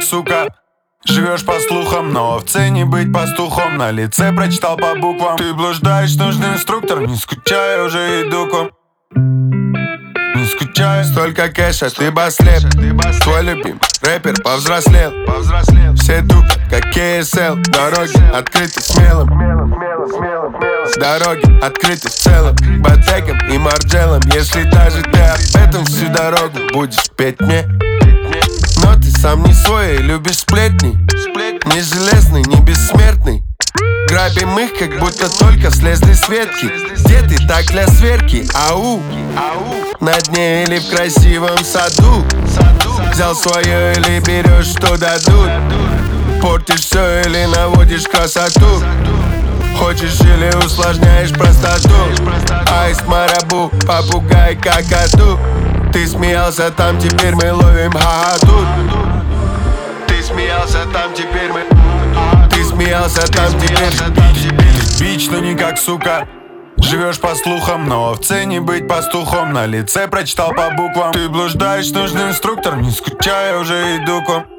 сука. Живешь по слухам, но в цене быть пастухом. На лице прочитал по буквам. Ты блуждаешь, нужный инструктор. Не скучай, уже иду к вам. Не скучаю, столько кэша, ты баслеп. Твой любимый рэпер повзрослел. Все тупят, как KSL. Дороги открыты смелым. Дороги открыты в целом. Ботеком и Марджелом. Если даже ты об этом всю дорогу будешь петь мне. Но ты сам не свой и любишь сплетни. Не железный, не бессмертный. Грабим их, как будто только слезли с ветки. Где ты так для сверки? Ау, на дне или в красивом саду. Взял свое или берешь, что дадут. Портишь все или наводишь красоту. Хочешь или усложняешь простоту. Аист, марабу, попугай, какаду. Ты смеялся там, теперь мы ловим ха-ха-тут. Ты смеялся там, теперь мы. Ты смеялся там, теперь. Ты бич, но не как сука. Живешь по слухам, но в цене быть пастухом. На лице прочитал по буквам. Ты блуждаешь, нужный инструктор. Не скучай, уже иду к вам.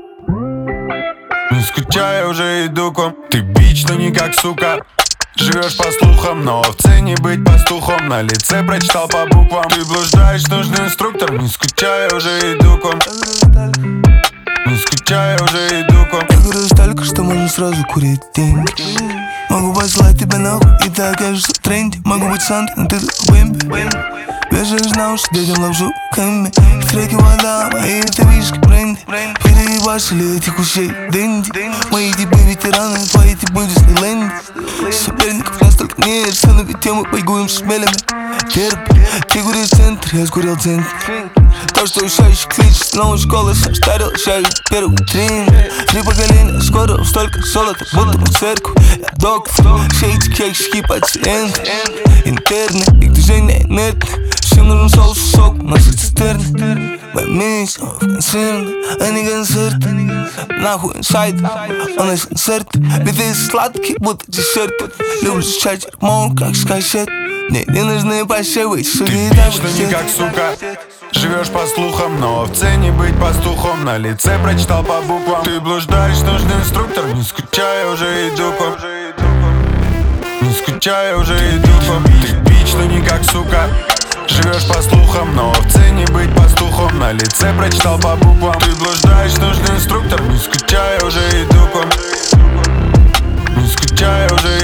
Не скучай, уже иду к вам. Ты бич, но не как сука. Живешь по слухам, но в цене быть пастухом. На лице прочитал по буквам. Ты блуждаешь, нужный инструктор. Не скучай, уже иду к вам. Не скучай, уже иду к вам. Я говорю столько, что можно сразу курить деньги. Могу послать тебя нахуй, и ты окажешься в тренде. Могу быть Сантой, но ты как Бэмби. Вешаешь на уши детям лапшу Кэмми. Треки вода, мои это вишки бренди. Переебашили этих ушей Дэнди. Мои типы ветераны, твои типы Дисней Лэнди. Соперников настолько нет, что на тему бойгуем с шмелями. Терпи, ты куришь центр, я скурил центр. То, что ушающий клич с новой школы, состарил шею первый трин. 3 поколения, скоро столько золота, будто бы церковь. Я доктор, все эти кексики пациент. Интерны, их движения нет. Всем нужен соус и сок, наши цистерны. Моя миссия в концерне, а не концерт. Нахуй инсайд, у нас концерт. Биты сладкие, будто десерт. Люблю чать мол, как с кассет. Мне не нужны посевы, суки. Ты бич, но не как сука. Живешь по слухам, но в цене быть пастухом. На лице прочитал по буквам. Ты блуждаешь, нужный инструктор. Не скучай, уже иду к вам. Не скучай, уже иду к вам. Ты бич, но не как сука. Живешь по слухам, но в цене быть пастухом. На лице прочитал по буквам. Ты блуждаешь, нужный инструктор. Не скучай, уже иду к вам. Не скучай, уже